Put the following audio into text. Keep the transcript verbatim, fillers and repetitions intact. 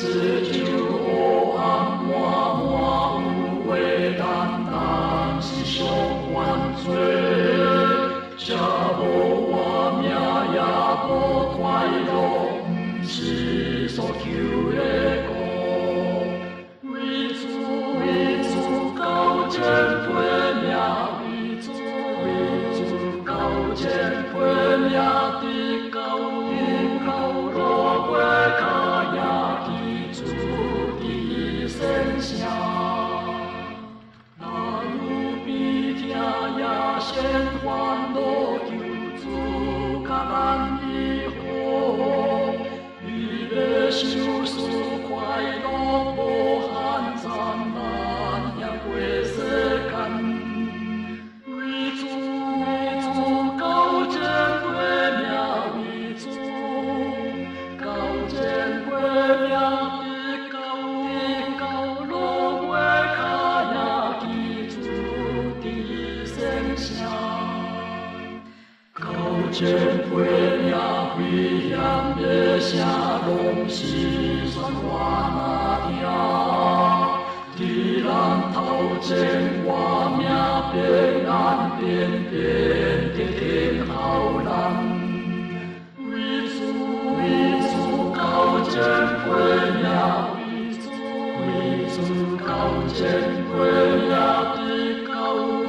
四周黑暗满满有话单单是上犯罪，这无我命也无快乐，不是所求的果。为主为主高前陪命，为主为主高前陪命的高音高落花卡呀记住的声响。那有比听也先欢乐求主甲咱的好，伊要受死快乐无限灿烂也过世间。为主为主高前陪命，为主高前陪命的高的高落花卡呀记住的声响。高前陪命危险的声拢是算我那听。伫咱头前我命平安变变的天后咱。为主为主高前陪命，为主为主高前陪命的高。